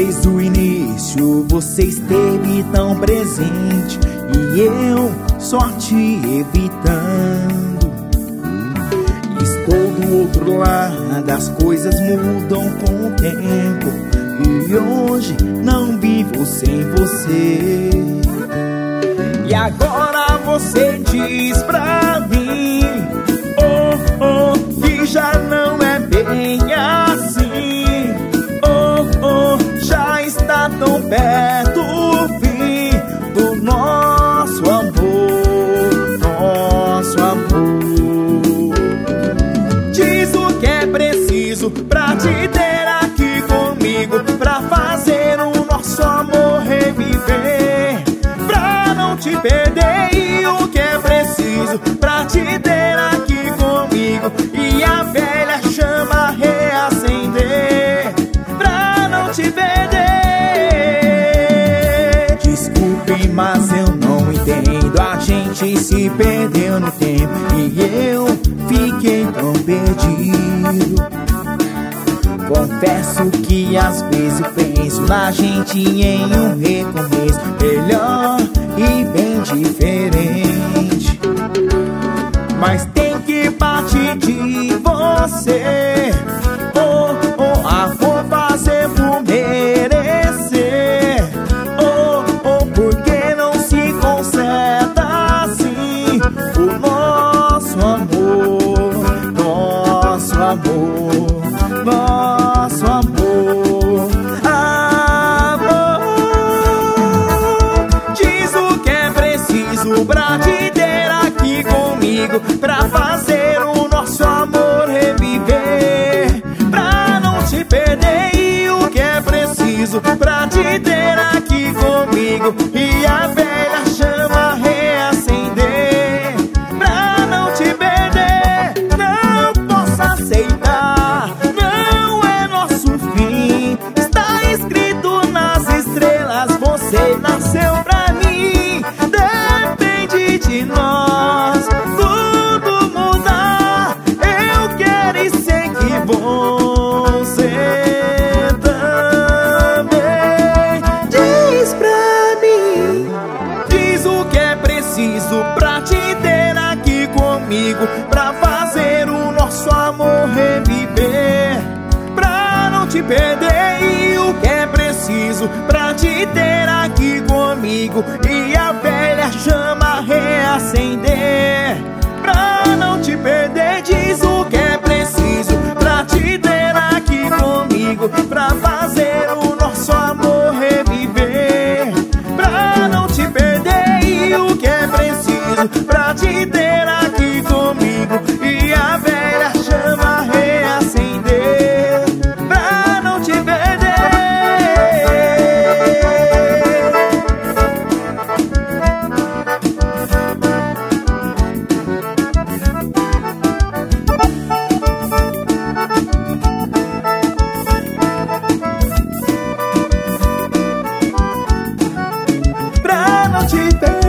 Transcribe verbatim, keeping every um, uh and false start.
Desde o início você esteve tão presente e eu só te evitando. Estou do outro lado, as coisas mudam com o tempo e hoje não vivo sem você. E agora você diz pra mim, oh, oh, que já não é bem assim. Oh, oh, já está tão perto o fim do nosso amor, nosso amor. Diz o que é preciso pra te ter aqui comigo, pra fazer o nosso amor reviver, pra não te perder. E o que é preciso pra te ter aqui comigo e a velha chama reacender, pra não te perder. Desculpem, mas eu não entendo, a gente se perdeu no tempo e eu fiquei tão perdido. Confesso que às vezes eu penso na gente em um recomeço melhor e bem diferente. Mas tem que partir de você, oh, oh, a for fazer por merecer. Oh, oh, porque não se conserta assim o nosso amor, nosso amor, nosso amor, amor. Diz o que é preciso pra te ter aqui comigo, pra fazer o nosso amor reviver, pra não te perder. E o que é preciso pra te ter aqui comigo e a velha chama reacender, pra não te perder. Não posso aceitar, não é nosso fim, está escrito nas estrelas, você nasceu pra mim. Depende de nós tudo mudar, eu quero e sei que você também. Diz pra mim, diz o que é preciso pra te ter aqui comigo, pra fazer o nosso amor reviver, pra não te perder. E o que é preciso pra te ter aqui comigo e a velha chama reacender, pra não te perder. Diz o que é preciso pra te ter aqui comigo, pra fazer o nosso amor reviver, pra não te perder. E o que é preciso pra te ter aqui comigo e a velha chama reacender, pra não te perder. Pra não te perder.